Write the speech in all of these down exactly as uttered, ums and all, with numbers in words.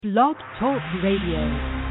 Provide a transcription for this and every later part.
Blog Talk Radio.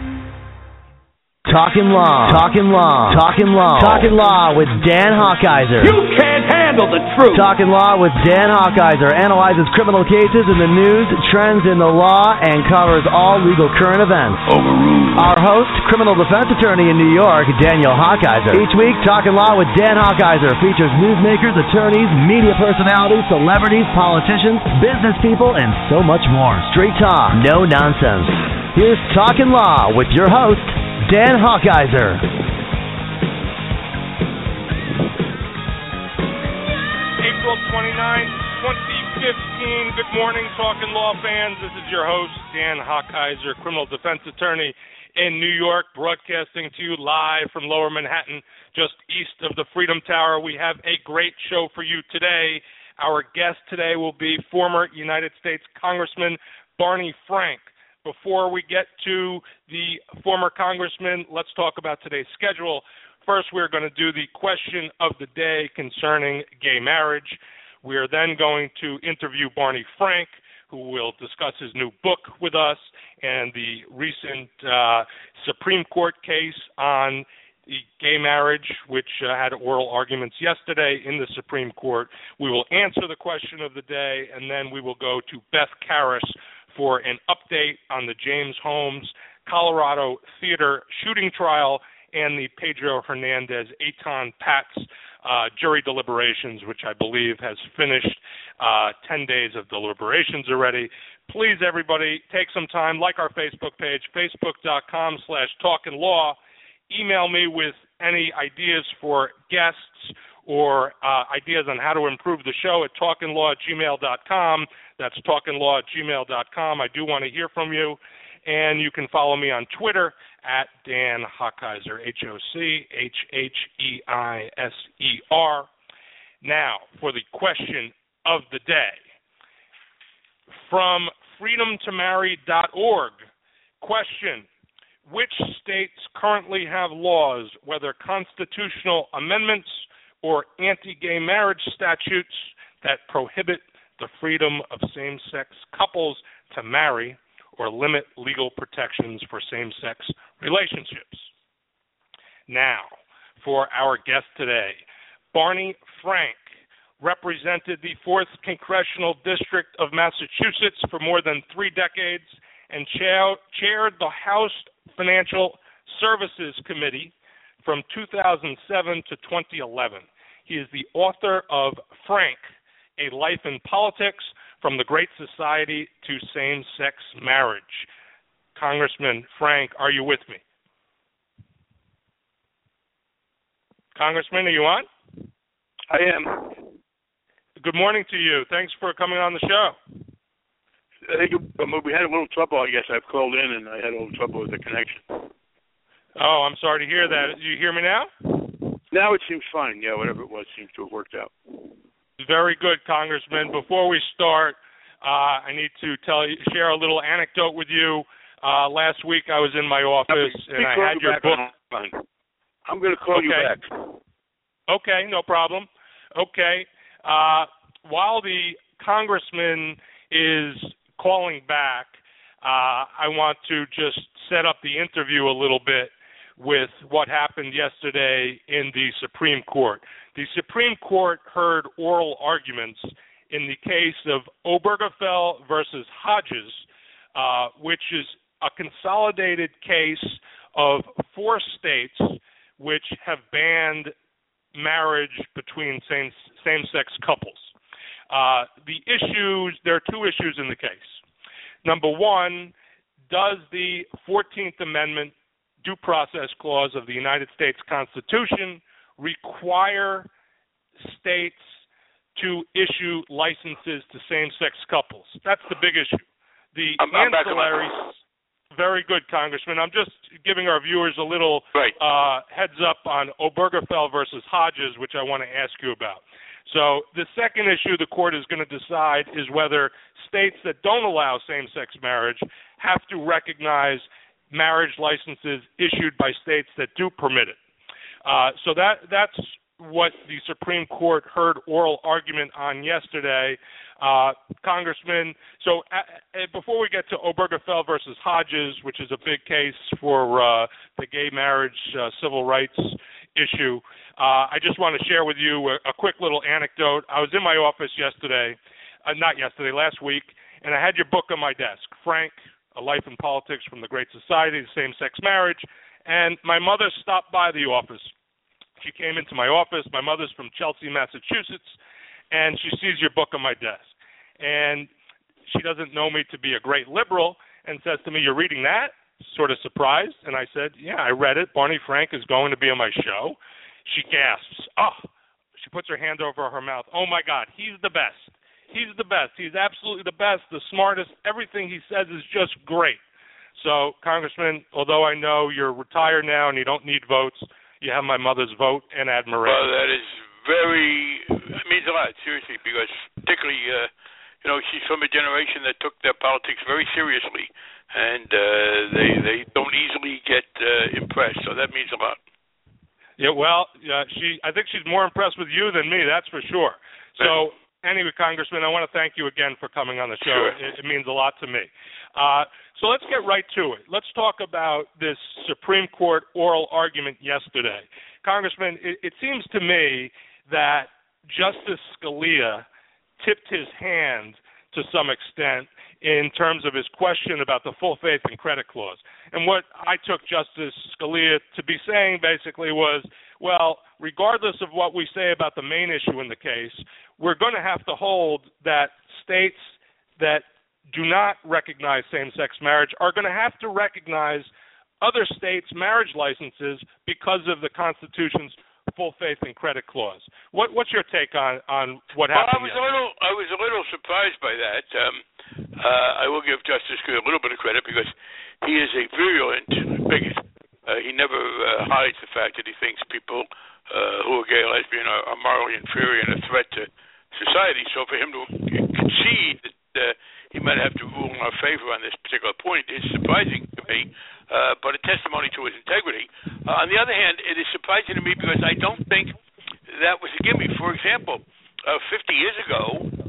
Talking Law, Talking Law, Talking Law, Talking Law with Dan Hochheiser. You can't handle the truth. Talking Law with Dan Hochheiser analyzes criminal cases in the news, trends in the law, and covers all legal current events. Overruled. Our host, criminal defense attorney in New York, Daniel Hochheiser. Each week, Talking Law with Dan Hochheiser features newsmakers, attorneys, media personalities, celebrities, politicians, business people, and so much more. Straight talk, no nonsense. Here's Talking Law with your host, Dan Hochheiser. April twenty-ninth, twenty fifteen. Good morning, Talking Law fans. This is your host, Dan Hochheiser, criminal defense attorney in New York, broadcasting to you live from Lower Manhattan, just east of the Freedom Tower. We have a great show for you today. Our guest today will be former United States Congressman Barney Frank. Before we get to the former congressman, let's talk about today's schedule. First, we're going to do the question of the day concerning gay marriage. We are then going to interview Barney Frank, who will discuss his new book with us and the recent uh, Supreme Court case on the gay marriage, which uh, had oral arguments yesterday in the Supreme Court. We will answer the question of the day, and then we will go to Beth Karas for an update on the James Holmes, Colorado theater shooting trial and the Pedro Hernandez, Eitan Patz uh, jury deliberations, which I believe has finished uh, ten days of deliberations already. Please, everybody, take some time, like our Facebook page, facebook.com slash talking law. Email me with any ideas for guests or uh, ideas on how to improve the show at talkinglaw at gmail dot com. That's talkinglaw at gmail dot com. I do want to hear from you. And you can follow me on Twitter at Dan Hochheiser, H O C H H E I S E R. Now, for the question of the day. From freedom to marry dot org, question: which states currently have laws, whether constitutional amendments or anti-gay marriage statutes, that prohibit the freedom of same-sex couples to marry or limit legal protections for same-sex relationships? Now, for our guest today, Barney Frank represented the fourth Congressional District of Massachusetts for more than three decades and cha- chaired the House Financial Services Committee from two thousand seven to twenty eleven. He is the author of Frank, A Life in Politics, From the Great Society to Same-Sex Marriage. Congressman Frank, are you with me? Congressman, are you on? I am. Good morning to you. Thanks for coming on the show. I think we had a little trouble, I guess. I've called in and I had a little trouble with the connection. Oh, I'm sorry to hear that. Do you hear me now? Now it seems fine. Yeah, whatever it was seems to have worked out. Very good, Congressman. Before we start, uh, I need to tell you, share a little anecdote with you. Uh, last week I was in my office Let and me I call had you your back book. on. I'm going to call okay. you back. Okay, no problem. Okay. Uh, while the congressman is calling back, uh, I want to just set up the interview a little bit with what happened yesterday in the Supreme Court. The Supreme Court heard oral arguments in the case of Obergefell versus Hodges, uh, which is a consolidated case of four states which have banned marriage between same, same-sex couples. Uh, the issues, there are two issues in the case. Number one, does the fourteenth Amendment Due Process Clause of the United States Constitution require states to issue licenses to same-sex couples? That's the big issue. The I'm, I'm ancillary, very good, Congressman. I'm just giving our viewers a little right. uh, heads up on Obergefell versus Hodges, which I want to ask you about. So the second issue the court is going to decide is whether states that don't allow same-sex marriage have to recognize marriage licenses issued by states that do permit it. Uh, so that that's what the Supreme Court heard oral argument on yesterday. Uh, Congressman, so uh, before we get to Obergefell versus Hodges, which is a big case for uh, the gay marriage uh, civil rights issue, uh, I just want to share with you a, a quick little anecdote. I was in my office yesterday, uh, not yesterday, last week, and I had your book on my desk, Frank, A Life in Politics from the Great Society, Same-Sex Marriage, and my mother stopped by the office. She came into my office. My mother's from Chelsea, Massachusetts, and she sees your book on my desk. And she doesn't know me to be a great liberal and says to me, "You're reading that?" Sort of surprised. And I said, "Yeah, I read it. Barney Frank is going to be on my show." She gasps. Oh, she puts her hand over her mouth. "Oh, my God, he's the best. He's the best. He's absolutely the best, the smartest. Everything he says is just great." So, Congressman, although I know you're retired now and you don't need votes, you have my mother's vote and admiration. Well, that is very, it means a lot, seriously, because particularly, uh, you know, she's from a generation that took their politics very seriously, and uh, they they don't easily get uh, impressed, so that means a lot. Yeah, well, uh, she, I think she's more impressed with you than me, that's for sure. So, anyway, Congressman, I want to thank you again for coming on the show. Sure. It, it means a lot to me. Uh, so let's get right to it. Let's talk about this Supreme Court oral argument yesterday. Congressman, it, it seems to me that Justice Scalia tipped his hand to some extent in terms of his question about the full faith and credit clause. And what I took Justice Scalia to be saying basically was, well, regardless of what we say about the main issue in the case, we're going to have to hold that states that do not recognize same-sex marriage are going to have to recognize other states' marriage licenses because of the Constitution's full faith and credit clause. What, what's your take on, on what happened? Well, I was a little, I was a little surprised by that. Um, uh, I will give Justice Scalia a little bit of credit because he is a virulent bigot. Uh, he never uh, hides the fact that he thinks people uh, who are gay or lesbian are, are morally inferior and a threat to society. So for him to concede that uh, he might have to rule in our favor on this particular point is surprising to me, uh, but a testimony to his integrity. Uh, on the other hand, it is surprising to me because I don't think that was a gimme. For example, uh, fifty years ago,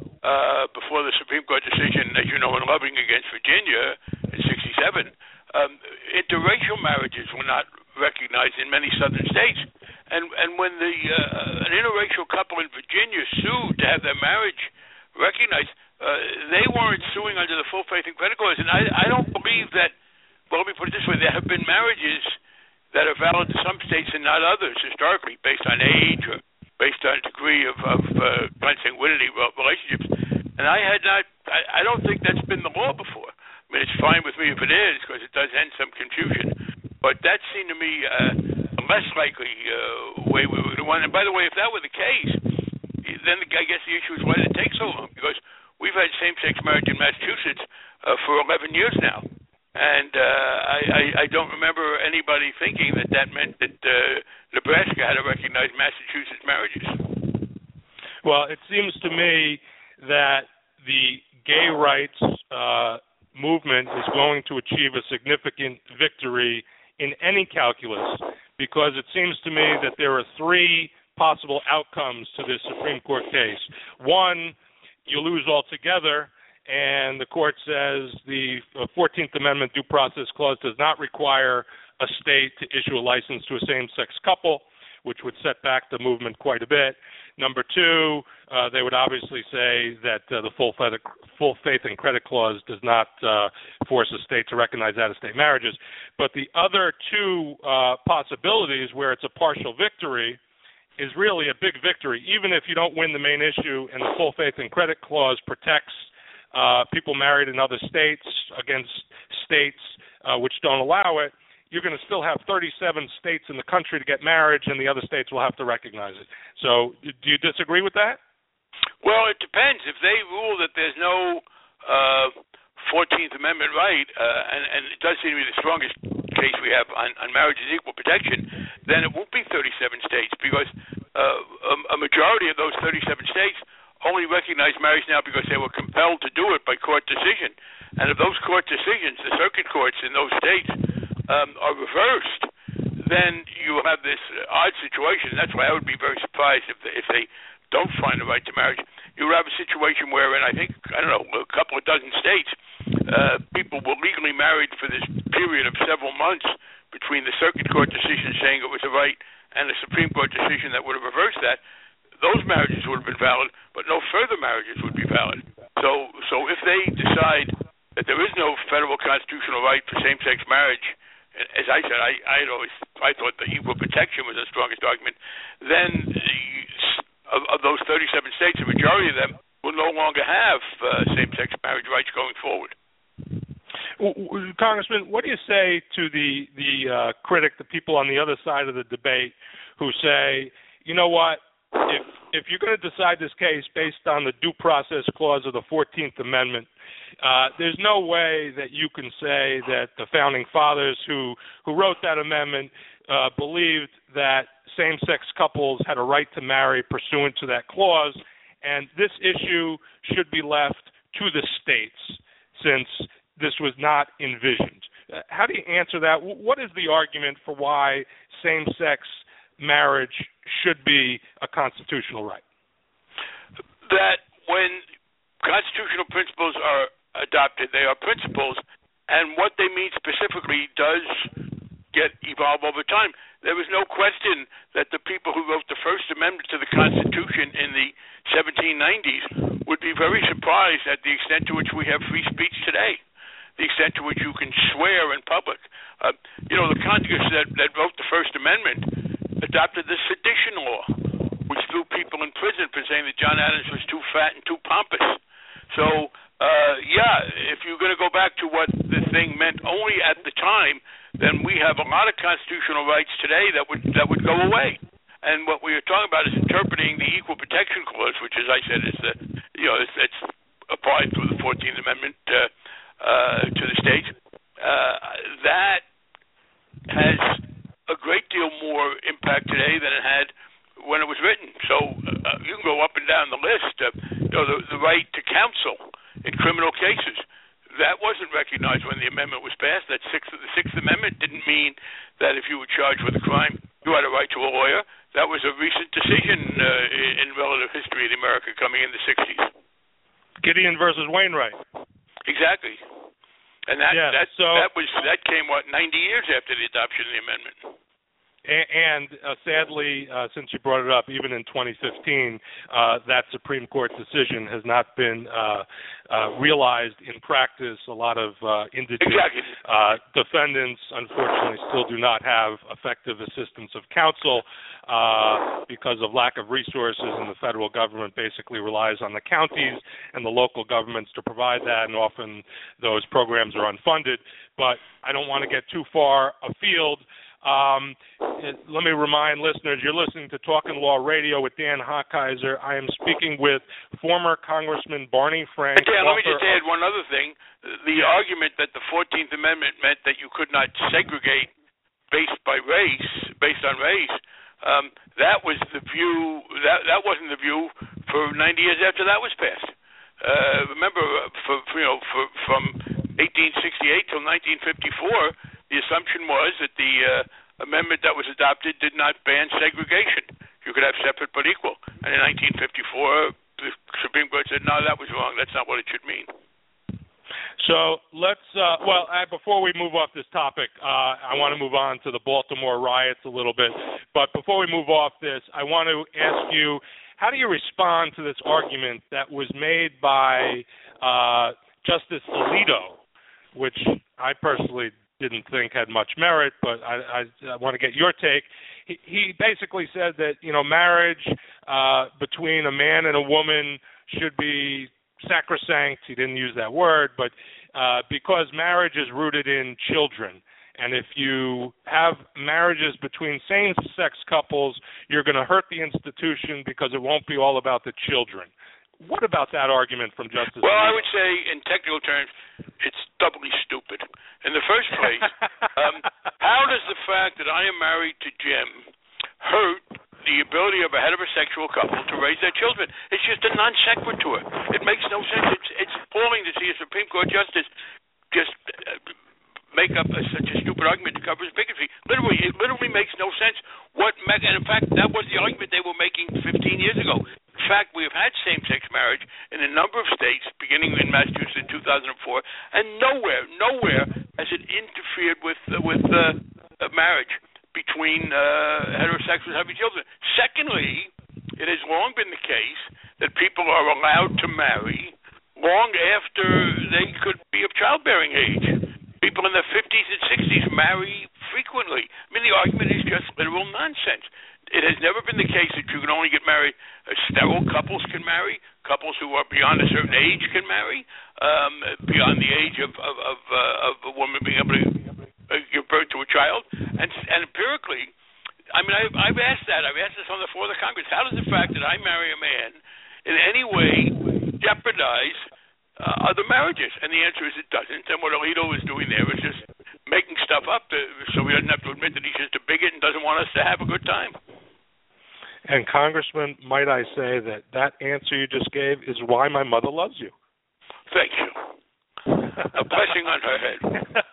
uh, before the Supreme Court decision, as you know, in Loving against Virginia in sixty-seven, um, interracial marriages were not recognized in many southern states. And and when the uh, an interracial couple in Virginia sued to have their marriage recognized, uh, they weren't suing under the full faith and credit clause. And I, I don't believe that, well, let me put it this way, there have been marriages that are valid to some states and not others historically based on age or based on a degree of, of uh, consanguinity relationships. And I had not, I, I don't think that's been the law before. I mean, it's fine with me if it is because it does end some confusion. But that seemed to me uh, a less likely uh, way we were going to want. And by the way, if that were the case, then I guess the issue is why did it take so long? Because we've had same-sex marriage in Massachusetts uh, for eleven years now. And uh, I, I, I don't remember anybody thinking that that meant that uh, Nebraska had to recognize Massachusetts marriages. Well, it seems to me that the gay rights uh, movement is going to achieve a significant victory in any calculus because it seems to me that there are three possible outcomes to this Supreme Court case. One, you lose altogether, and the court says the fourteenth Amendment due process clause does not require a state to issue a license to a same-sex couple, which would set back the movement quite a bit. Number two, uh, they would obviously say that uh, the full faith, full faith and credit clause does not uh, force a state to recognize out-of-state marriages. But the other two uh, possibilities where it's a partial victory is really a big victory, even if you don't win the main issue and the full faith and credit clause protects uh, people married in other states against states uh, which don't allow it. You're going to still have thirty-seven states in the country to get marriage, and the other states will have to recognize it. So do you disagree with that? Well, it depends. If they rule that there's no uh, fourteenth Amendment right, uh, and, and it does seem to be the strongest case we have on, on marriage is equal protection, then it won't be thirty-seven states because uh, a, a majority of those thirty-seven states only recognize marriage now because they were compelled to do it by court decision. And if those court decisions, the circuit courts in those states, um, are reversed, then you have this odd situation. That's why I would be very surprised if they, if they don't find the right to marriage. you would have a situation where, in I think, I don't know, a couple of dozen states, uh, people were legally married for this period of several months between the circuit court decision saying it was a right and the Supreme Court decision that would have reversed that. Those marriages would have been valid, but no further marriages would be valid. So, so if they decide that there is no federal constitutional right for same-sex marriage, as I said, I I always I thought the equal protection was the strongest argument. Then, uh, of, of those thirty-seven states, the majority of them will no longer have uh, same-sex marriage rights going forward. Congressman, what do you say to the the uh, critic, the people on the other side of the debate, who say, you know what, if if you're going to decide this case based on the due process clause of the fourteenth Amendment, uh, there's no way that you can say that the founding fathers who who wrote that amendment uh, believed that same-sex couples had a right to marry pursuant to that clause, and this issue should be left to the states since this was not envisioned. Uh, how do you answer that? What is the argument for why same-sex marriage should be a constitutional right? That when constitutional principles are adopted, they are principles, and what they mean specifically does get evolve over time. There was no question that the people who wrote the First Amendment to the Constitution in the seventeen nineties would be very surprised at the extent to which we have free speech today, the extent to which you can swear in public. Uh, you know, the Congress that, that wrote the First Amendment adopted the sedition law, which threw people in prison for saying that John Adams was too fat and too pompous. So, uh, yeah, if you're going to go back to what the thing meant only at the time, then we have a lot of constitutional rights today that would that would go away. And what we are talking about is interpreting the Equal Protection Clause, which, as I said, is the you know it's, it's applied through the fourteenth Amendment uh, uh, to the states. Uh, that has a great deal more impact today than it had when it was written. So uh, you can go up and down the list. Uh, you know, the, the right to counsel in criminal cases. That wasn't recognized when the amendment was passed. That sixth, the Sixth Amendment didn't mean that if you were charged with a crime, you had a right to a lawyer. That was a recent decision uh, in relative history in America coming in the sixties. Gideon versus Wainwright. Exactly. And that yeah, that so, that was that came what ninety years after the adoption of the amendment. And uh, sadly, uh, since you brought it up, even in twenty fifteen, uh, that Supreme Court decision has not been uh, uh, realized in practice. A lot of uh, indigent exactly. uh, defendants, unfortunately, still do not have effective assistance of counsel uh, because of lack of resources, and the federal government basically relies on the counties and the local governments to provide that, and often those programs are unfunded. But I don't want to get too far afield. Um, let me remind listeners, you're listening to Talking Law Radio with Dan Hochheiser. I am speaking with former Congressman Barney Frank. Dan, let me just add one other thing. The yeah. argument that the fourteenth Amendment meant that you could not segregate based by race, based on race, um, that was the view, that, that wasn't the view for ninety years after that was passed. Uh, remember, for, for, you know, for, from eighteen sixty-eight till nineteen fifty-four, the assumption was that the uh, amendment that was adopted did not ban segregation. You could have separate but equal. And in nineteen fifty-four, the Supreme Court said, no, that was wrong. That's not what it should mean. So let's, uh, well, uh, before we move off this topic, uh, I want to move on to the Baltimore riots a little bit. But before we move off this, I want to ask you, how do you respond to this argument that was made by uh, Justice Alito, which I personally didn't think had much merit, but I, I, I want to get your take. He, he basically said that, you know, marriage uh, between a man and a woman should be sacrosanct. He didn't use that word, but uh, because marriage is rooted in children, and if you have marriages between same-sex couples, you're going to hurt the institution because it won't be all about the children. What about that argument from Justice Well, Alito? I would say, in technical terms, it's doubly stupid. In the first place, um, how does the fact that I am married to Jim hurt the ability of a heterosexual couple to raise their children? It's just a non sequitur. It makes no sense. It's, it's appalling to see a Supreme Court justice just uh, make up a, such a stupid argument to cover his bigotry. Literally, it literally makes no sense. What, and in fact, that was the argument they were making fifteen years ago. In fact, we have had same-sex marriage in a number of states, beginning in Massachusetts in two thousand four, and nowhere, nowhere has it interfered with uh, with uh, uh, marriage between uh, heterosexuals having children. Secondly, it has long been the case that people are allowed to marry long after they could be of childbearing age. People in their fifties and sixties marry frequently. I mean, the argument is just literal nonsense. It has never been the case that you can only get married. Uh, sterile couples can marry. Couples who are beyond a certain age can marry. Um, beyond the age of of, of, uh, of a woman being able to uh, give birth to a child. And, and empirically, I mean, I've, I've asked that. I've asked this on the floor of the Congress. How does the fact that I marry a man in any way jeopardize uh, other marriages? And the answer is it doesn't. And what Alito is doing there is just making stuff up to, so he doesn't have to admit that he's just a bigot and doesn't want us to have a good time. And Congressman, might I say that that answer you just gave is why my mother loves you. Thank you. A blessing on her head.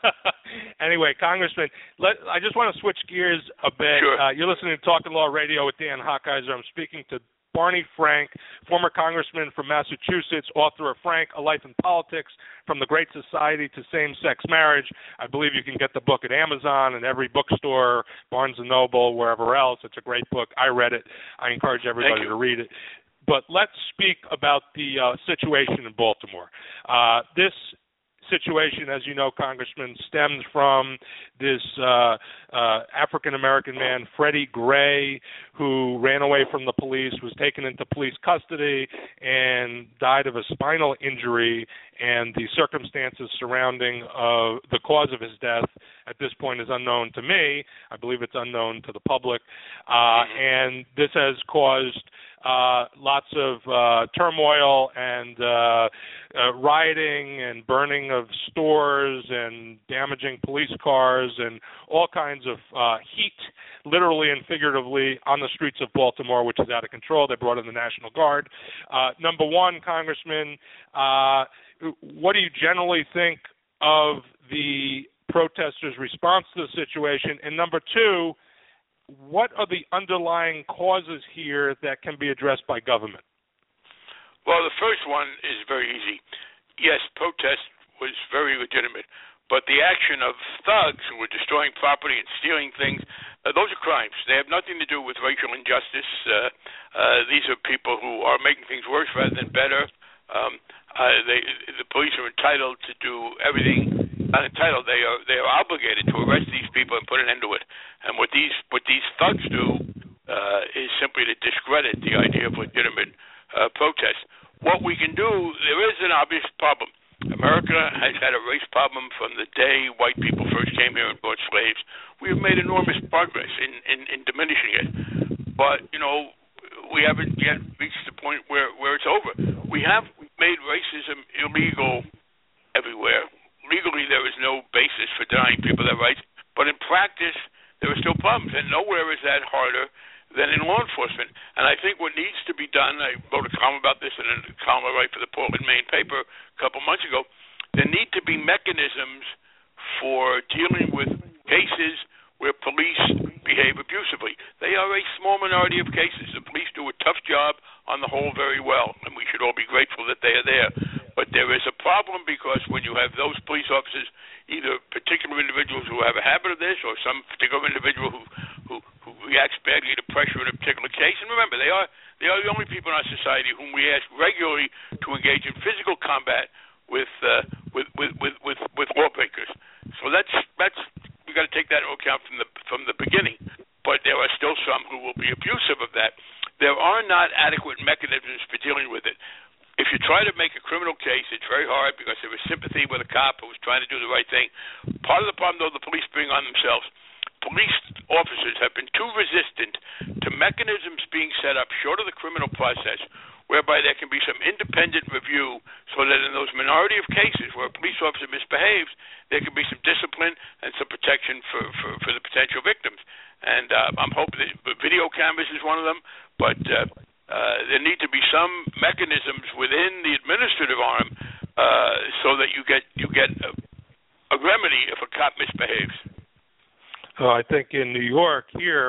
Anyway, Congressman, let, I just want to switch gears a bit. Sure. Uh, you're listening to Talking Law Radio with Dan Hochheiser. I'm speaking to Barney Frank, former congressman from Massachusetts, author of Frank, A Life in Politics, From the Great Society to Same-Sex Marriage. I believe you can get the book at Amazon and every bookstore, Barnes and Noble, wherever else. It's a great book. I read it. I encourage everybody to read it. But let's speak about the uh, situation in Baltimore. Uh, this situation, as you know, Congressman, stems from this uh, uh, African-American man, Freddie Gray, who ran away from the police, was taken into police custody, and died of a spinal injury, and the circumstances surrounding uh, the cause of his death at this point is unknown to me. I believe it's unknown to the public, uh, and this has caused Uh, lots of uh, turmoil and uh, uh, rioting and burning of stores and damaging police cars and all kinds of uh, heat, literally and figuratively, on the streets of Baltimore, which is out of control. They brought in the National Guard. Uh, number one, Congressman, uh, what do you generally think of the protesters' response to the situation? And number two, what are the underlying causes here that can be addressed by government? Well, the first one is very easy. Yes, protest was very legitimate, but the action of thugs who were destroying property and stealing things, uh, those are crimes. They have nothing to do with racial injustice. Uh, uh, these are people who are making things worse rather than better. Um, uh, they, the police are entitled to do everything. Not entitled. They are they are obligated to arrest these people and put an end to it. And what these what these thugs do uh, is simply to discredit the idea of legitimate uh, protest. What we can do, there is an obvious problem. America has had a race problem from the day white people first came here and bought slaves. We have made enormous progress in, in, in diminishing it. But, you know, we haven't yet reached the point where, where it's over. We have made racism illegal everywhere. Legally, there is no basis for denying people their rights, but in practice, there are still problems, and nowhere is that harder than in law enforcement. And I think what needs to be done, I wrote a column about this in a column I write for the Portland, Maine paper a couple months ago, there need to be mechanisms for dealing with cases where police behave abusively. They are a small minority of cases. The police do a tough job on the whole very well, and we should all be grateful that they are there. But there is a problem because when you have those police officers, either particular individuals who have a habit of this or some particular individual who, who, who reacts badly to pressure in a particular case, and remember, they are they are the only people in our society whom we ask regularly to engage in physical combat with uh, with, with, with, with, with lawbreakers. So that's that's we've got to take that into account from the from the beginning. But there are still some who will be abusive of that. There are not adequate mechanisms for dealing with it. If you try to make a criminal case, it's very hard because there is sympathy with a cop who's trying to do the right thing. Part of the problem, though, the police bring on themselves. Police officers have been too resistant to mechanisms being set up short of the criminal process whereby there can be some independent review so that in those minority of cases where a police officer misbehaves, there can be some discipline and some protection for, for, for the potential victims. And uh, I'm hoping that video cameras is one of them, but uh, uh, there need to be some mechanisms within the administrative arm uh, so that you get you get a, a remedy if a cop misbehaves. Uh, I think in New York here,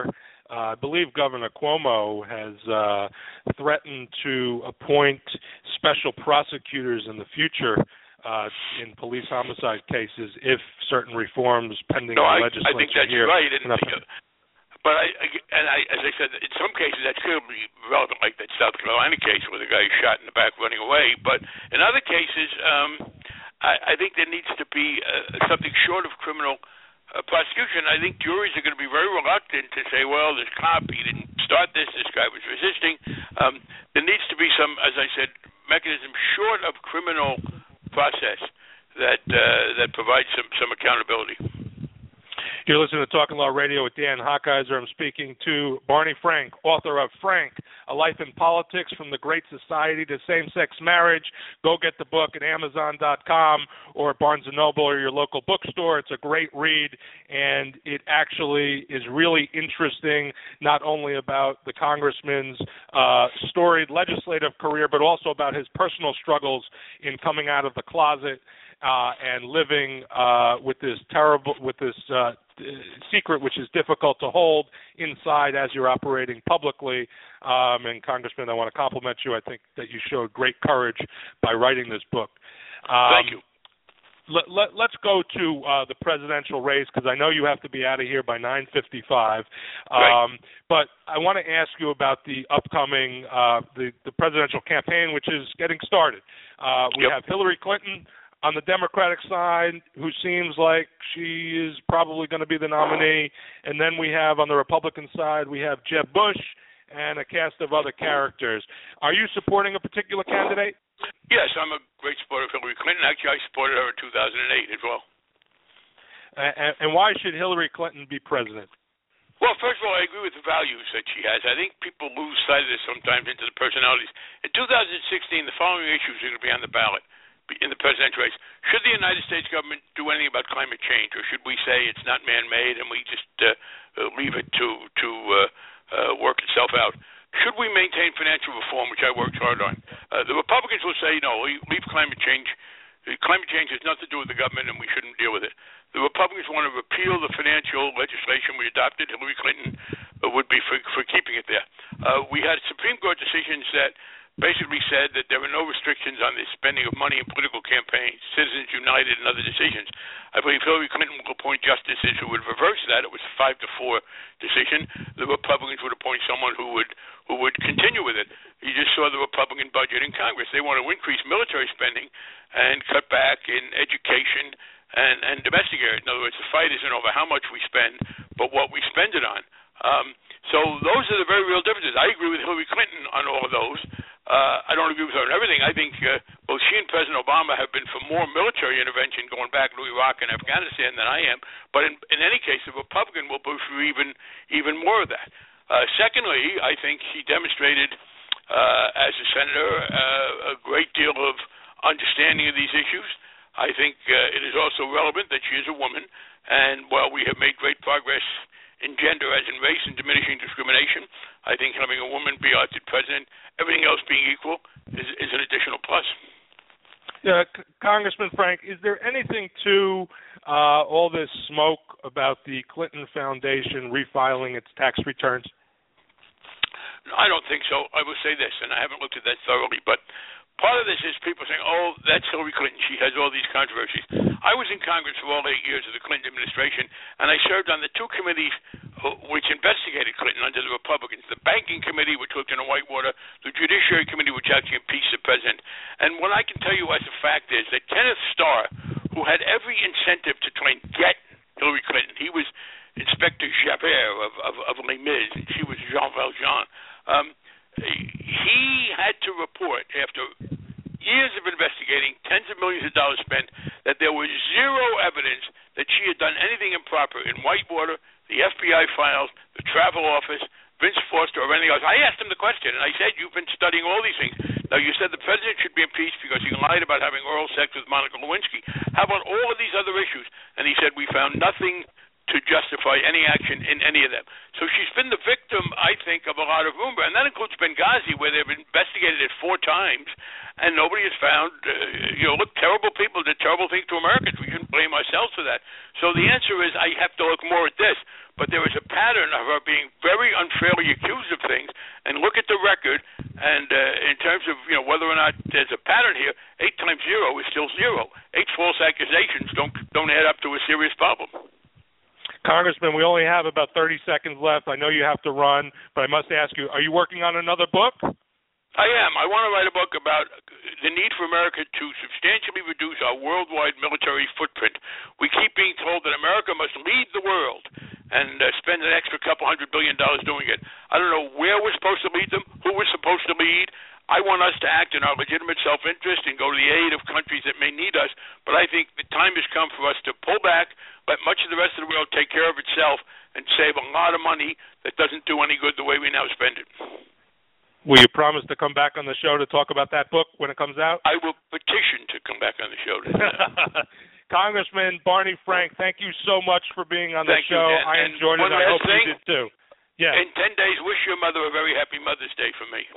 uh, I believe Governor Cuomo has uh, threatened to appoint special prosecutors in the future uh, in police homicide cases if certain reforms pending no, in the I, legislature I think that's here. right. And, uh, but I, and I, as I said, in some cases that's clearly relevant, like that South Carolina case where the guy is shot in the back running away. But in other cases, um, I, I think there needs to be uh, something short of criminal uh, prosecution. I think juries are going to be very reluctant to say, well, this cop, he didn't start this, this guy was resisting. Um, there needs to be some, as I said, mechanism short of criminal process that uh, that provides some, some accountability. You're listening to Talking Law Radio with Dan Hochheiser. I'm speaking to Barney Frank, author of Frank, A Life in Politics, From the Great Society to Same-Sex Marriage. Go get the book at Amazon dot com or at Barnes and Noble or your local bookstore. It's a great read, and it actually is really interesting, not only about the congressman's uh, storied legislative career, but also about his personal struggles in coming out of the closet uh, and living uh, with this terrible, with this uh, secret, which is difficult to hold inside as you're operating publicly. Um, and Congressman, I want to compliment you. I think that you showed great courage by writing this book. Um, Thank you. Let, let, let's go to uh, the presidential race, because I know you have to be out of here by nine fifty-five. Um, right. But I want to ask you about the upcoming uh, the, the presidential campaign, which is getting started. Uh, we yep. have Hillary Clinton on the Democratic side, who seems like she is probably going to be the nominee. And then we have on the Republican side, we have Jeb Bush and a cast of other characters. Are you supporting a particular candidate? Yes, I'm a great supporter of Hillary Clinton. Actually, I supported her in two thousand eight as well. And, and why should Hillary Clinton be president? Well, first of all, I agree with the values that she has. I think people lose sight of this sometimes into the personalities. In two thousand sixteen, the following issues are going to be on the ballot in the presidential race. Should the United States government do anything about climate change, or should we say it's not man-made and we just uh, uh, leave it to to uh, uh, work itself out? Should we maintain financial reform, which I worked hard on? Uh, the Republicans will say, no, leave climate change. Climate change has nothing to do with the government, and we shouldn't deal with it. The Republicans want to repeal the financial legislation we adopted. Hillary Clinton uh, would be for, for keeping it there. Uh, we had Supreme Court decisions that basically said that there were no restrictions on the spending of money in political campaigns, Citizens United and other decisions. I believe Hillary Clinton will appoint justices who would reverse that. It was a five to four decision. The Republicans would appoint someone who would who would continue with it. You just saw the Republican budget in Congress. They want to increase military spending and cut back in education and, and domestic areas. In other words, the fight isn't over how much we spend, but what we spend it on. Um, so those are the very real differences. I agree with Hillary Clinton on all of those. Uh, I don't agree with her on everything. I think uh, both she and President Obama have been for more military intervention going back to Iraq and Afghanistan than I am. But in, in any case, the Republican will push for even even more of that. Uh, secondly, I think she demonstrated uh, as a senator uh, a great deal of understanding of these issues. I think uh, it is also relevant that she is a woman, and while we have made great progress in gender as in race and diminishing discrimination, I think having a woman be elected president, everything else being equal, is, is an additional plus. Yeah, C- Congressman Frank, is there anything to uh, all this smoke about the Clinton Foundation refiling its tax returns? No, I don't think so. I will say this, and I haven't looked at that thoroughly, but part of this is people saying, oh, that's Hillary Clinton. She has all these controversies. I was in Congress for all eight years of the Clinton administration, and I served on the two committees which investigated Clinton under the Republicans, the Banking Committee, which looked into Whitewater, the Judiciary Committee, which actually impeached the president. And what I can tell you as a fact is that Kenneth Starr, who had every incentive to try and get Hillary Clinton, he was Inspector Javert of, of, of Les Mis, and she was Jean Valjean. Um, he had to report after years of investigating, tens of millions of dollars spent, that there was zero evidence that she had done anything improper in Whitewater, the F B I files, the travel office, Vince Foster, or anything else. I asked him the question, and I said, you've been studying all these things. Now, you said the president should be impeached because he lied about having oral sex with Monica Lewinsky. How about all of these other issues? And he said, we found nothing to justify any action in any of them. So she's been the victim, I think, of a lot of rumor, and that includes Benghazi, where they've investigated it four times, and nobody has found, uh, you know, look, terrible people did terrible things to Americans. We shouldn't blame ourselves for that. So the answer is I have to look more at this. But there is a pattern of her being very unfairly accused of things, and look at the record, and uh, in terms of, you know, whether or not there's a pattern here, eight times zero is still zero. Eight false accusations don't don't add up to a serious problem. Congressman, we only have about thirty seconds left. I know you have to run, but I must ask you, are you working on another book? I am. I want to write a book about the need for America to substantially reduce our worldwide military footprint. We keep being told that America must lead the world and uh, spend an extra couple hundred billion dollars doing it. I don't know where we're supposed to lead them, who we're supposed to lead. I want us to act in our legitimate self-interest and go to the aid of countries that may need us, but I think the time has come for us to pull back, let much of the rest of the world take care of itself, and save a lot of money that doesn't do any good the way we now spend it. Will you promise to come back on the show to talk about that book when it comes out? I will petition to come back on the show. To Congressman Barney Frank, thank you so much for being on thank the show. You, I and enjoyed it. I hope thing, you did too. Yeah. In ten days, wish your mother a very happy Mother's Day for me.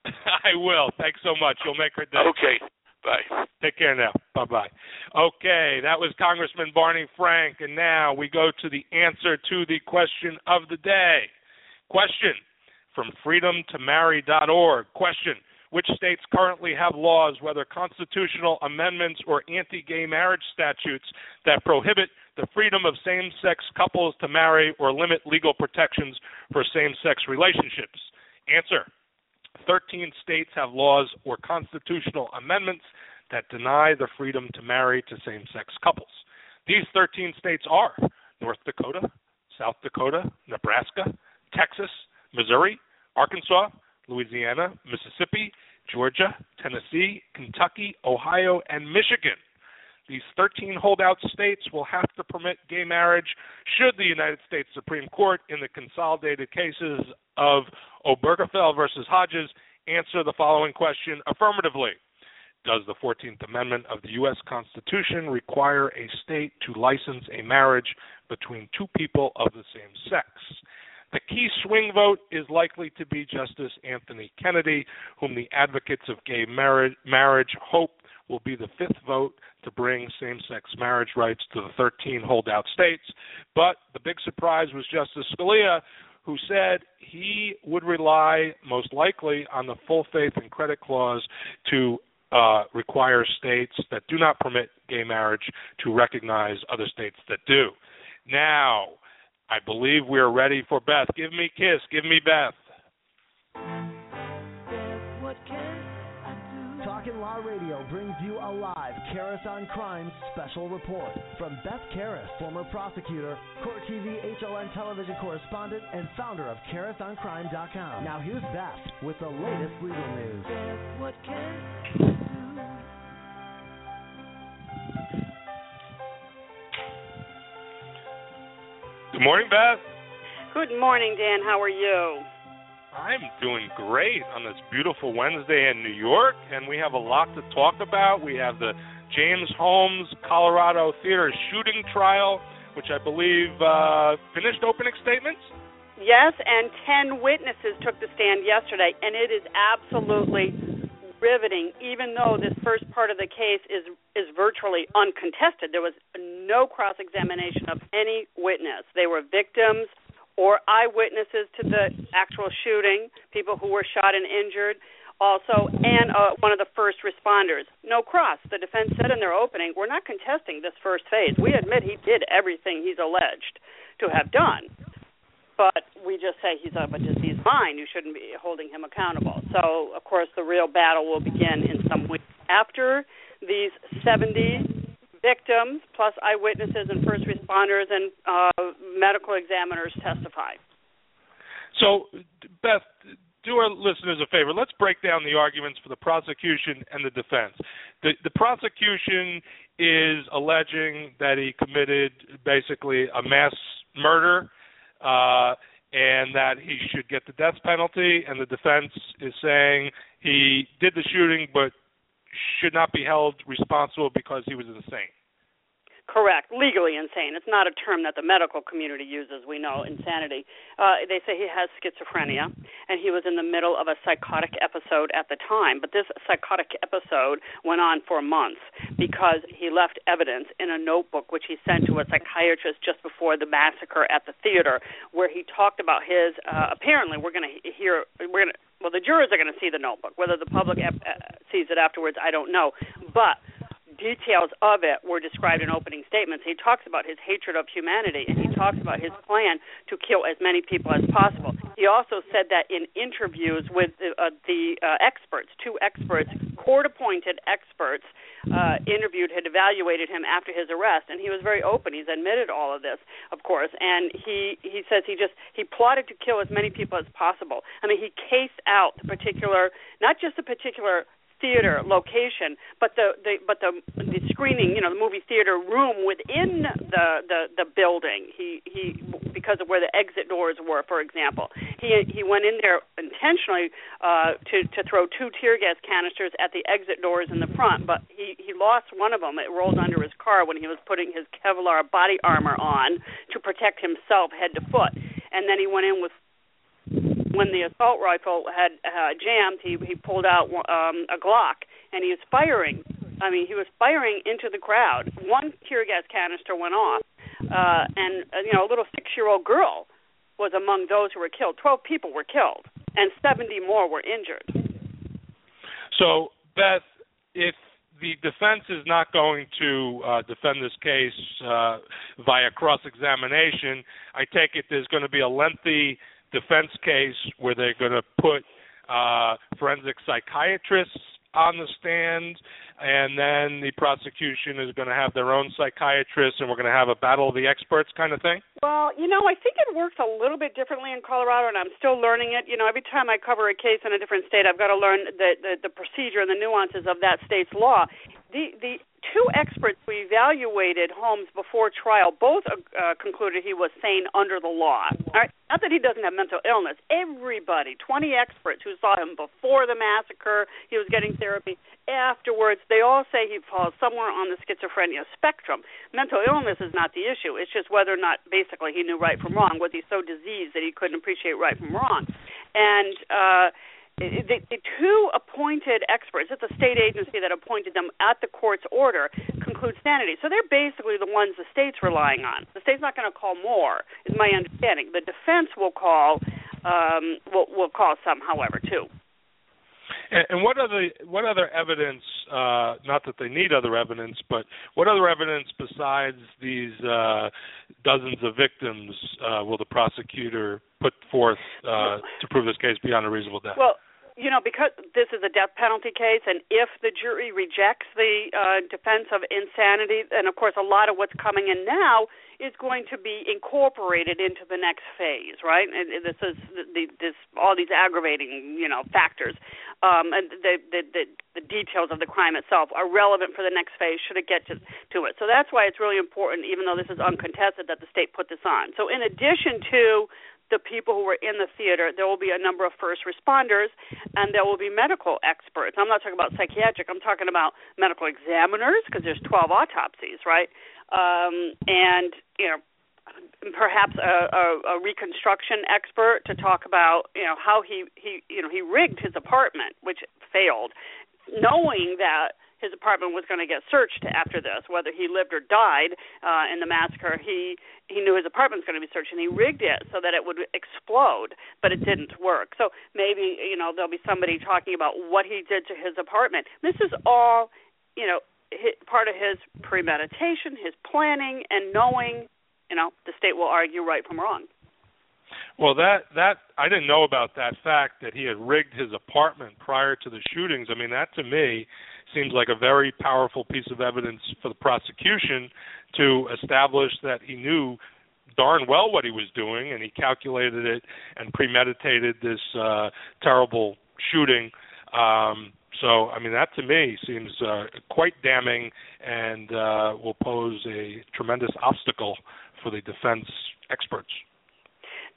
I will. Thanks so much. You'll make her day. Okay. Bye. Take care now. Bye-bye. Okay, that was Congressman Barney Frank, and now we go to the answer to the question of the day. Question from freedom to marry dot org. Question: which states currently have laws, whether constitutional amendments or anti-gay marriage statutes, that prohibit the freedom of same-sex couples to marry or limit legal protections for same-sex relationships? Answer: thirteen states have laws or constitutional amendments that deny the freedom to marry to same-sex couples. These thirteen states are North Dakota, South Dakota, Nebraska, Texas, Missouri, Arkansas, Louisiana, Mississippi, Georgia, Tennessee, Kentucky, Ohio, and Michigan. These thirteen holdout states will have to permit gay marriage should the United States Supreme Court, in the consolidated cases of Obergefell versus Hodges, answer the following question affirmatively. Does the fourteenth Amendment of the U S Constitution require a state to license a marriage between two people of the same sex? The key swing vote is likely to be Justice Anthony Kennedy, whom the advocates of gay marriage, marriage hope will be the fifth vote to bring same-sex marriage rights to the thirteen holdout states. But the big surprise was Justice Scalia, who said he would rely most likely on the full faith and credit clause to uh, require states that do not permit gay marriage to recognize other states that do. Now, I believe we're ready for Beth. Give me Kiss. Give me Beth. Talkin' Law Radio brings you a live Karis on Crime special report from Beth Karis, former prosecutor, Court T V H L N television correspondent, and founder of Karis on Crime dot com. Now here's Beth with the latest legal news. What can Good morning, Beth. Good morning, Dan. How are you? I'm doing great on this beautiful Wednesday in New York, and we have a lot to talk about. We have the James Holmes, Colorado theater shooting trial, which I believe uh, finished opening statements? Yes, and ten witnesses took the stand yesterday, and it is absolutely riveting, even though this first part of the case is is virtually uncontested. There was no cross-examination of any witness. They were victims or eyewitnesses to the actual shooting, people who were shot and injured, also, and uh, one of the first responders. No cross. The defense said in their opening, we're not contesting this first phase. We admit he did everything he's alleged to have done. But we just say he's of a diseased mind. You shouldn't be holding him accountable. So, of course, the real battle will begin in some weeks after these seventy victims, plus eyewitnesses and first responders and uh, medical examiners testify. So, Beth, do our listeners a favor. Let's break down the arguments for the prosecution and the defense. The, the prosecution is alleging that he committed basically a mass murder, Uh, and that he should get the death penalty, and the defense is saying he did the shooting but should not be held responsible because he was insane. Correct. Legally insane. It's not a term that the medical community uses, we know, insanity. Uh, they say he has schizophrenia, and he was in the middle of a psychotic episode at the time. But this psychotic episode went on for months because he left evidence in a notebook which he sent to a psychiatrist just before the massacre at the theater, where he talked about his, uh, apparently we're going to hear, we're going to, well, the jurors are going to see the notebook. Whether the public uh, sees it afterwards, I don't know. But details of it were described in opening statements. He talks about his hatred of humanity, and he talks about his plan to kill as many people as possible. He also said that in interviews with the, uh, the uh, experts, two experts, court-appointed experts, uh, interviewed, had evaluated him after his arrest, and he was very open. He's admitted all of this, of course, and he, he says he just, he plotted to kill as many people as possible. I mean, he cased out the particular, not just a particular theater location, but the, the but the the screening, you know, the movie theater room within the, the, the building. He he because of where the exit doors were, for example. He he went in there intentionally uh, to to throw two tear gas canisters at the exit doors in the front, but he he lost one of them. It rolled under his car when he was putting his Kevlar body armor on to protect himself head to foot, and then he went in with. When the assault rifle had uh, jammed, he he pulled out um, a Glock, and he was firing. I mean, he was firing into the crowd. One tear gas canister went off, uh, and uh, you know, a little six-year-old girl was among those who were killed. Twelve people were killed, and seventy more were injured. So, Beth, if the defense is not going to uh, defend this case uh, via cross-examination, I take it there's going to be a lengthy defense case where they're going to put uh, forensic psychiatrists on the stand, and then the prosecution is going to have their own psychiatrists, and we're going to have a battle of the experts kind of thing? Well, you know, I think it works a little bit differently in Colorado, and I'm still learning it. You know, every time I cover a case in a different state, I've got to learn the, the, the procedure and the nuances of that state's law. The the two experts who evaluated Holmes before trial both uh, concluded he was sane under the law. All right? Not that he doesn't have mental illness. Everybody, twenty experts who saw him before the massacre, he was getting therapy, afterwards, they all say he falls somewhere on the schizophrenia spectrum. Mental illness is not the issue. It's just whether or not basically he knew right from wrong. Was he so diseased that he couldn't appreciate right from wrong? And uh The, the two appointed experts, it's a state agency that appointed them at the court's order, conclude sanity. So they're basically the ones the state's relying on. The state's not going to call more, is my understanding. The defense will call, um, will, will call some, however, too. And, and what other what other evidence? Uh, not that they need other evidence, but what other evidence besides these uh, dozens of victims uh, will the prosecutor put forth uh, to prove this case beyond a reasonable doubt? Well, you know, because this is a death penalty case, and if the jury rejects the uh, defense of insanity, and of course a lot of what's coming in now is going to be incorporated into the next phase, right? And this is the, this all these aggravating, you know, factors, um, and the, the the the details of the crime itself are relevant for the next phase should it get to, to it. So that's why it's really important, even though this is uncontested, that the state put this on. So in addition to the people who were in the theater, there will be a number of first responders, and there will be medical experts. I'm not talking about psychiatric. I'm talking about medical examiners, because there's twelve autopsies, right? Um, and, you know, perhaps a, a, a reconstruction expert to talk about, you know, how he, he, you know, he rigged his apartment, which failed, knowing that his apartment was going to get searched after this, whether he lived or died uh, in the massacre. He he knew his apartment was going to be searched, and he rigged it so that it would explode, but it didn't work. So maybe, you know, there'll be somebody talking about what he did to his apartment. This is all, you know, his, part of his premeditation, his planning, and knowing, you know, the state will argue right from wrong. Well, that, that I didn't know about that fact that he had rigged his apartment prior to the shootings. I mean, that to me seems like a very powerful piece of evidence for the prosecution to establish that he knew darn well what he was doing, and he calculated it and premeditated this uh, terrible shooting. Um, so, I mean, that to me seems uh, quite damning and uh, will pose a tremendous obstacle for the defense experts.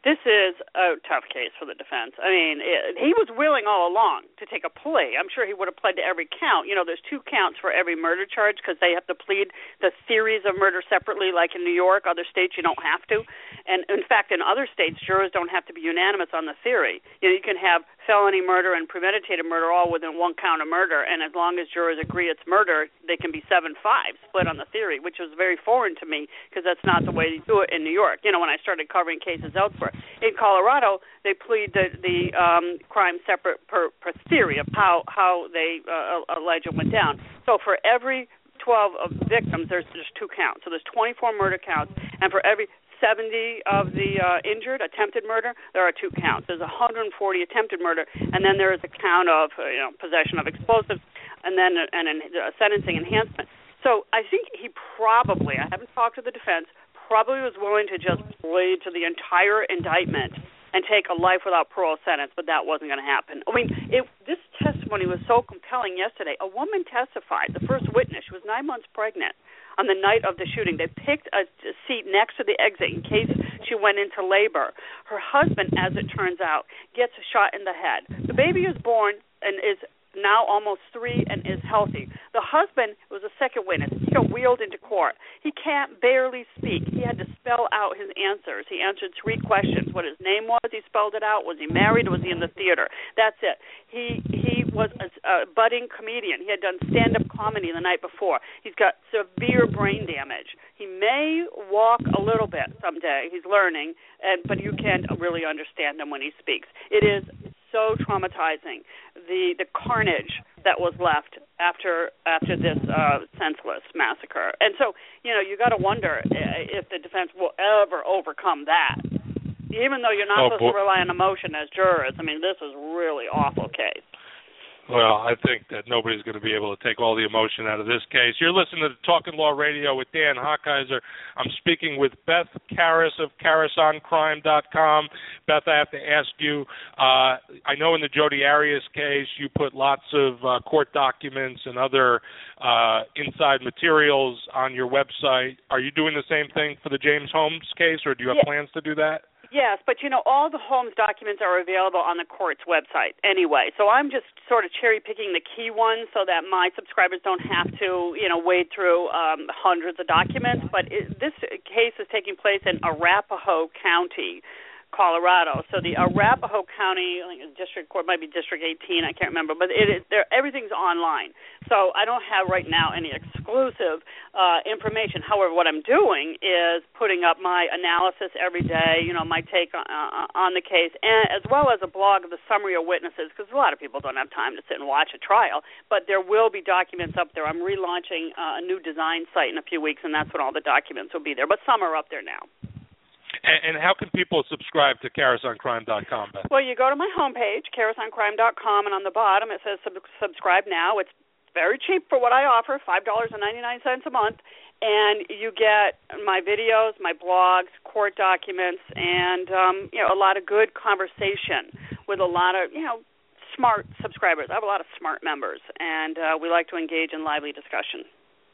This is a tough case for the defense. I mean, it, he was willing all along to take a plea. I'm sure he would have pled to every count. You know, there's two counts for every murder charge because they have to plead the theories of murder separately, like in New York. Other states, you don't have to. And, in fact, in other states, jurors don't have to be unanimous on the theory. You know, you can have felony murder and premeditated murder all within one count of murder, and as long as jurors agree it's murder, they can be seven five split on the theory, which was very foreign to me because that's not the way you do it in New York. You know, when I started covering cases elsewhere. In Colorado, they plead the, the um, crime separate per, per theory of how, how they uh, allege it went down. So for every twelve of victims, there's just two counts. So there's twenty-four murder counts, and for every seventy of the uh, injured, attempted murder, there are two counts. There's one hundred forty attempted murder, and then there is a count of uh, you know possession of explosives, and then a, and a sentencing enhancement. So I think he probably, I haven't talked to the defense, probably was willing to just plead to the entire indictment and take a life without parole sentence, but that wasn't going to happen. I mean, it, this testimony was so compelling yesterday. A woman testified, the first witness, she was nine months pregnant on the night of the shooting. They picked a, a seat next to the exit in case she went into labor. Her husband, as it turns out, gets shot in the head. The baby is born and is now almost three and is healthy. The husband was a second witness. He got wheeled into court. He can't barely speak. He had to spell out his answers. He answered three questions. What his name was, he spelled it out. Was he married? Was he in the theater? That's it. He he was a, a budding comedian. He had done stand-up comedy the night before. He's got severe brain damage. He may walk a little bit someday. He's learning, and but you can't really understand him when he speaks. It is so traumatizing, the the carnage that was left after after this uh, senseless massacre. And so, you know, you got to wonder if the defense will ever overcome that, even though you're not oh, supposed boy. to rely on emotion as jurors. I mean, this is a really awful case. Well, I think that nobody's going to be able to take all the emotion out of this case. You're listening to Talking Law Radio with Dan Hochheiser. I'm speaking with Beth Karas of Karas On Crime dot com. Beth, I have to ask you, uh, I know in the Jodi Arias case you put lots of uh, court documents and other uh, inside materials on your website. Are you doing the same thing for the James Holmes case, or do you have Yeah. plans to do that? Yes, but, you know, all the Holmes documents are available on the court's website anyway. So I'm just sort of cherry-picking the key ones so that my subscribers don't have to, you know, wade through um, hundreds of documents. But it, this case is taking place in Arapahoe County, Colorado. So the Arapahoe County, I think it's District Court, might be District eighteen, I can't remember, but it is there. Everything's online. So I don't have right now any exclusive uh, information. However, what I'm doing is putting up my analysis every day, you know, my take on, uh, on the case, and as well as a blog of the summary of witnesses, because a lot of people don't have time to sit and watch a trial, but there will be documents up there. I'm relaunching uh, a new design site in a few weeks, and that's when all the documents will be there, but some are up there now. And, and how can people subscribe to Karas On Crime dot com, Beth? Well, you go to my homepage, Karas On Crime dot com, and on the bottom it says sub- subscribe now. It's very cheap for what I offer, five dollars and ninety-nine cents a month, and you get my videos, my blogs, court documents, and um, you know, a lot of good conversation with a lot of, you know, smart subscribers. I have a lot of smart members, and uh, we like to engage in lively discussion.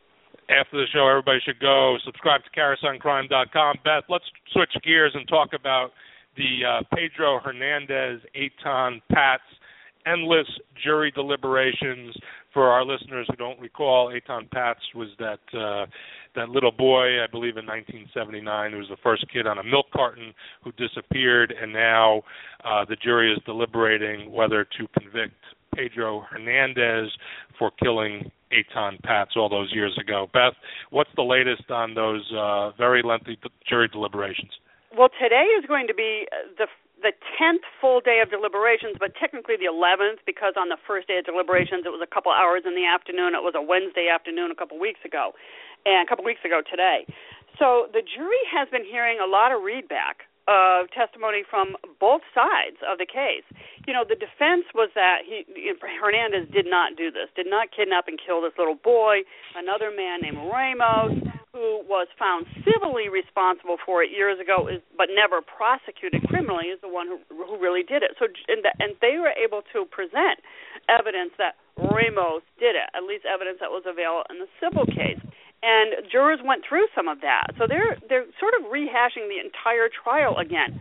After the show, everybody should go subscribe to Karas On Crime dot com. Beth, let's switch gears and talk about the uh, Pedro Hernandez, Eitan Pats, endless jury deliberations. For our listeners who don't recall, Eitan Pats was that uh, that little boy, I believe in nineteen seventy-nine, who was the first kid on a milk carton who disappeared, and now uh, the jury is deliberating whether to convict Pedro Hernandez for killing Eitan Pats all those years ago. Beth, what's the latest on those uh, very lengthy jury deliberations? Well, today is going to be the the tenth full day of deliberations, but technically the eleventh, because on the first day of deliberations it was a couple hours in the afternoon. It was a Wednesday afternoon a couple weeks ago, and a couple weeks ago today. So the jury has been hearing a lot of readback of testimony from both sides of the case. You know, the defense was that he, Hernandez did not do this, did not kidnap and kill this little boy. Another man named Ramos, who was found civilly responsible for it years ago, is, but never prosecuted criminally, is the one who, who really did it. So, and, the, and they were able to present evidence that Ramos did it, at least evidence that was available in the civil case. And jurors went through some of that. So they're they're sort of rehashing the entire trial again.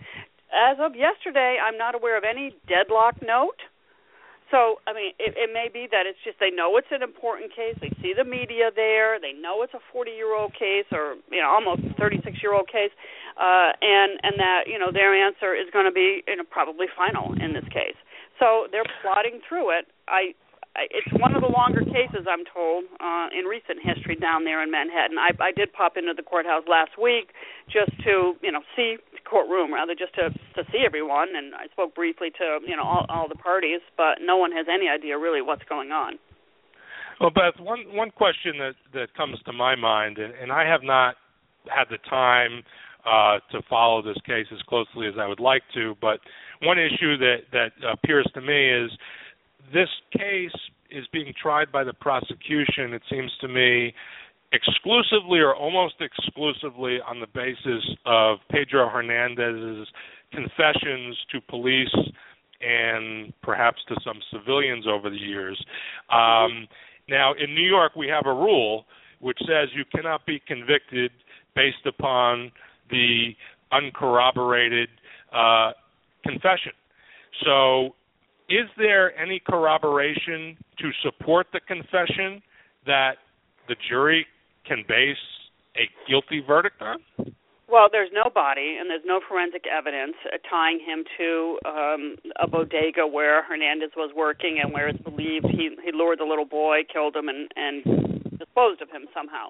As of yesterday, I'm not aware of any deadlock note. So, I mean, it, it may be that it's just they know it's an important case. They see the media there. They know it's a forty-year-old case or, you know, almost thirty-six-year-old case, uh, and, and that, you know, their answer is going to be, you know, probably final in this case. So they're plodding through it. I, I it's one of the longer cases, I'm told, uh, in recent history down there in Manhattan. I, I did pop into the courthouse last week just to, you know, see courtroom rather just to to see everyone, and I spoke briefly to you know all, all the parties, but no one has any idea really what's going on. Well, Beth, one one question that that comes to my mind, and, and I have not had the time uh, to follow this case as closely as I would like to, but one issue that that appears to me is this case is being tried by the prosecution. It seems to me, exclusively or almost exclusively on the basis of Pedro Hernandez's confessions to police and perhaps to some civilians over the years. Um, now, in New York, we have a rule which says you cannot be convicted based upon the uncorroborated uh, confession. So is there any corroboration to support the confession that the jury can base a guilty verdict on? Well, there's no body, and there's no forensic evidence tying him to um, a bodega where Hernandez was working and where it's believed he, he lured the little boy, killed him, and, and disposed of him somehow.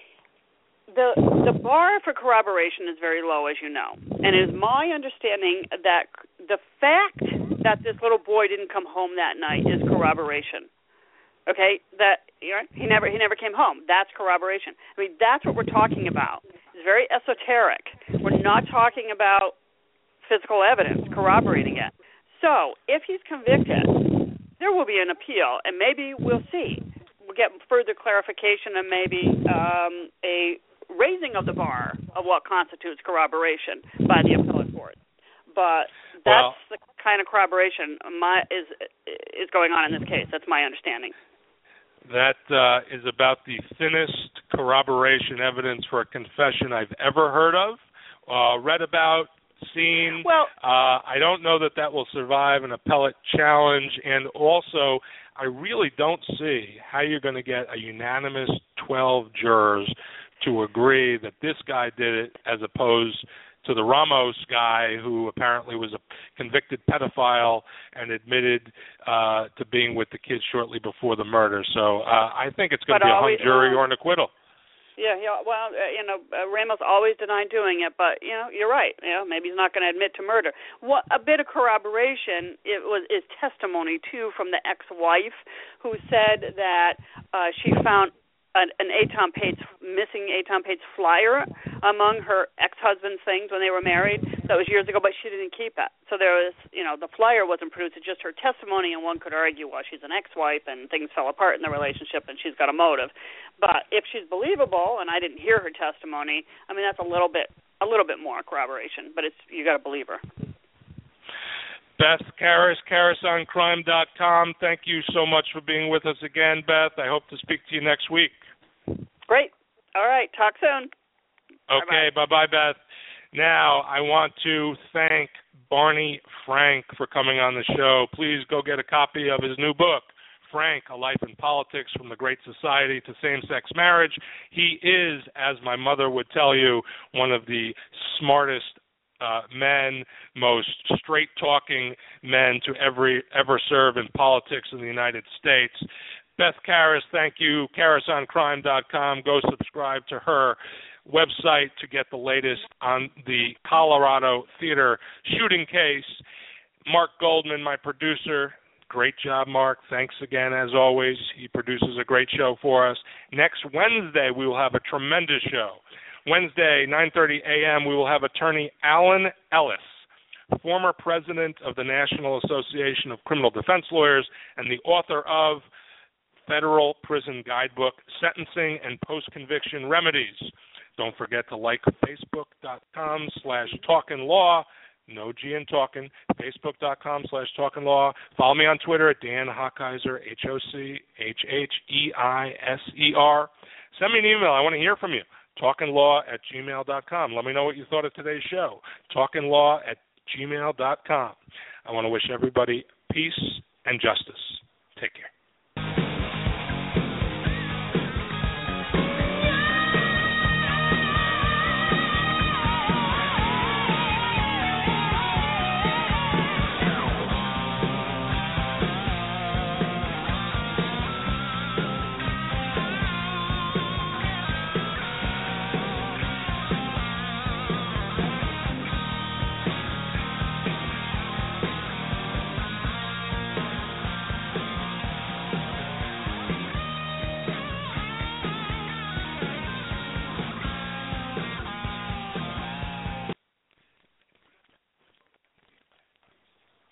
The the bar for corroboration is very low, as you know, and it is my understanding that the fact that this little boy didn't come home that night is corroboration. Okay, that you know, he never he never came home. That's corroboration. I mean, that's what we're talking about. It's very esoteric. We're not talking about physical evidence corroborating it. So, if he's convicted, there will be an appeal, and maybe we'll see. We'll get further clarification and maybe um, a raising of the bar of what constitutes corroboration by the appellate court. But that's well, the kind of corroboration my, is is going on in this case. That's my understanding. That uh, is about the thinnest corroboration evidence for a confession I've ever heard of, uh, read about, seen. Well, uh, I don't know that that will survive an appellate challenge, and also I really don't see how you're going to get a unanimous twelve jurors to agree that this guy did it as opposed to the Ramos guy who apparently was a convicted pedophile and admitted uh, to being with the kids shortly before the murder. So uh, I think it's going to be a hung jury or an acquittal. Yeah, yeah. Well, uh, you know, uh, Ramos always denied doing it, but you know, you're right. You know, maybe he's not going to admit to murder. What a bit of corroboration it was is testimony too from the ex-wife who said that uh, she found an, an Eitan Pates missing Eitan Pates flyer among her ex-husband's things when they were married. That was years ago, but she didn't keep it. So there was, you know, the flyer wasn't produced. It's just her testimony, and one could argue, well, she's an ex-wife and things fell apart in the relationship and she's got a motive. But if she's believable, and I didn't hear her testimony, I mean, that's a little bit a little bit more corroboration, but it's you got to believe her. Beth Karas, Karas on crime dot com. Thank you so much for being with us again, Beth. I hope to speak to you next week. Great. All right. Talk soon. Okay. Bye-bye, Beth. Now, I want to thank Barney Frank for coming on the show. Please go get a copy of his new book, Frank, A Life in Politics, From the Great Society to Same-Sex Marriage. He is, as my mother would tell you, one of the smartest uh, men, most straight-talking men to every, ever serve in politics in the United States. Beth Karas, thank you. Karas on crime dot com. Go subscribe to her website to get the latest on the Colorado theater shooting case. Mark Goldman, my producer. Great job, Mark. Thanks again, as always. He produces a great show for us. Next Wednesday, we will have a tremendous show. Wednesday, nine thirty a.m., we will have attorney Alan Ellis, former president of the National Association of Criminal Defense Lawyers and the author of Federal Prison Guidebook, Sentencing and Post-Conviction Remedies. Don't forget to like Facebook.com slash Talkin' Law. No G in Talkin'. Facebook.com slash Talkin' Law. Follow me on Twitter at Dan Hochheiser, H O C H H E I S E R. Send me an email. I want to hear from you. talkinlaw at gmail dot com. Let me know what you thought of today's show. talkinlaw at gmail dot com. I want to wish everybody peace and justice. Take care.